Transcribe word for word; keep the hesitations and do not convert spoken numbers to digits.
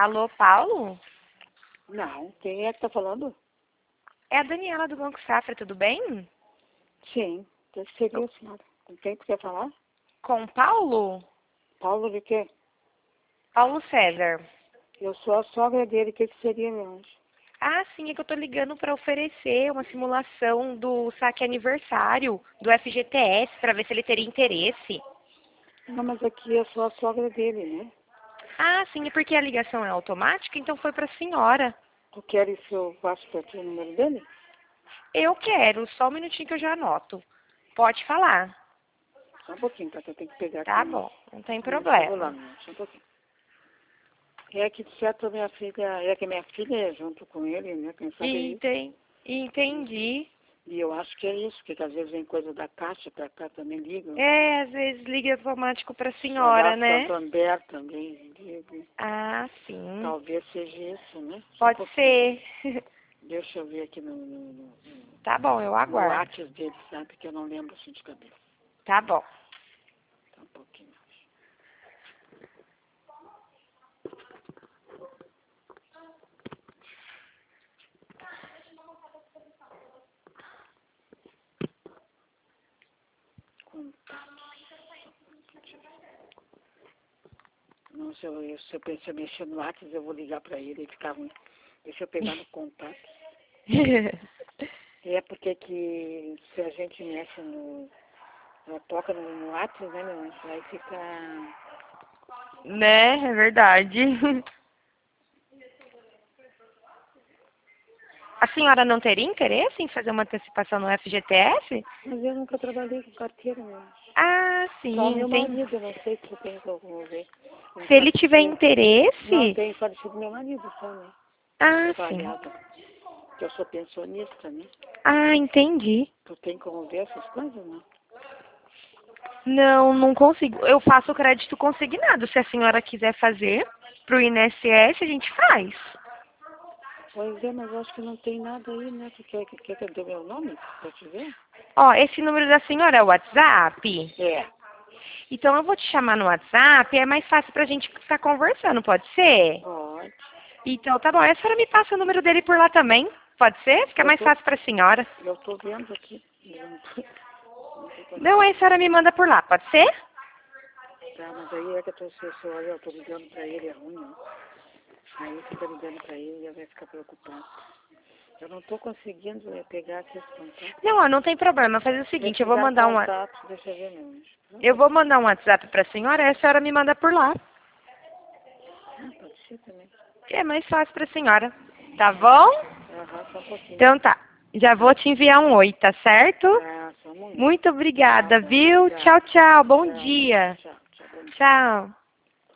Alô, Paulo? Não, quem é que tá falando? É a Daniela do Banco Safra, tudo bem? Sim, que seria a senhora. Com quem que quer falar? Com o Paulo? Paulo de quê? Paulo César. Eu sou a sogra dele, o que que seria, meu anjo? Ah, sim, é que eu tô ligando para oferecer uma simulação do saque aniversário do F G T S para ver se ele teria interesse. Não, mas aqui eu sou a sogra dele, né? Ah, sim, é porque a ligação é automática, então foi para a senhora. Tu queres que eu passe pra ti o número dele? Eu quero, só um minutinho que eu já anoto. Pode falar. Só um pouquinho, tá? Que eu tenho que pegar aqui. Tá Né? bom, não tem Eu chego lá, problema. meu, só um pouquinho. É que de certo minha filha, é que minha filha é junto com ele, né? Quem sabe é isso. Enten- Entendi. E eu acho que é isso, porque às vezes vem coisa da caixa pra cá, também ligam. É, às vezes liga automático para a Olhar senhora, né? Santander também liga. Ah, sim. Talvez seja isso, né? Só um Pode pouquinho. ser. Deixa eu ver aqui no, no, no, Tá bom, eu no aguardo. WhatsApp dele, sabe? Que eu não lembro assim de cabeça. Tá bom. Tá um pouquinho. Contatos. Deixa eu ver. Não, se eu, eu- se eu pensar mexer no WhatsApp, eu vou ligar pra ele e ficar ruim. Deixa eu pegar no contato. É porque que se a gente mexe no. Ela toca no, no WhatsApp, né, meu anjo? Aí fica. Né, é verdade. A senhora não teria interesse em fazer uma antecipação no F G T S? Mas eu nunca trabalhei com carteira, meu anjo. Ah, Só sim, meu tem. marido, eu não sei se tem como ver. Um Se ele tiver falecido. Não, interesse. tem falecido meu marido só, né? Ah, sim. Trabalhava. Que eu sou pensionista, né? Ah, entendi. Tu tem como ver essas coisas, não? Não, não consigo. Eu faço o crédito consignado. Se a senhora quiser fazer pro I N S S, a gente faz. Pois é, mas eu acho que não tem nada aí, né? Tu quer, quer que eu dê meu nome pra te ver? Ó, esse número da senhora é o WhatsApp? É. Então eu vou te chamar no WhatsApp, é mais fácil pra gente ficar conversando, pode ser? Pode. Então tá bom, a senhora me passa o número dele por lá também, pode ser? Fica Eu mais tô, fácil pra senhora. eu tô vendo aqui. Eu não tô, não tô Não, conseguindo. aí a senhora me manda por lá, pode ser? Tá, mas aí é que eu tô, se se olha, eu tô ligando pra ele, é ruim, né? Aí fica ligando pra ele e ele vai ficar preocupado. Eu não tô conseguindo é, pegar aqui esse contato. Não, ó, não tem problema, faz o seguinte, eu vou Precisar mandar um, wa- contato, deixa eu ver, meu anjo. eu vou mandar um WhatsApp pra senhora, aí a senhora me manda por lá. Ah, pode ser também. Que é mais fácil pra senhora, tá bom? Aham, só um pouquinho. Então tá, já vou te enviar um oi, tá certo? Tá, só um momento. Muito Tá obrigada, bom, viu? obrigada. Tchau, tchau, bom Tchau, dia. tchau, tchau, bom dia. Tchau.